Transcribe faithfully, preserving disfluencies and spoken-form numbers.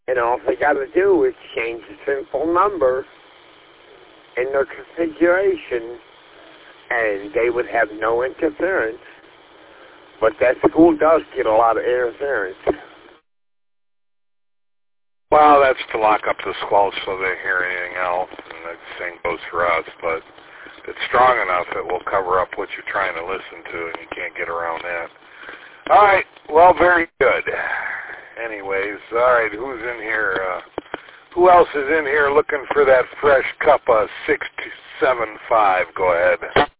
And all they got to do is change a simple number in their configuration, and they would have no interference. But that school does get a lot of interference. Well, that's to lock up the squelch so they hear anything else, and the same goes for us. But it's strong enough it will cover up what you're trying to listen to, and you can't get around that. All right. Well, very good. Anyways, all right, who's in here? Uh, who else is in here looking for that fresh cup of six seven five? Go ahead.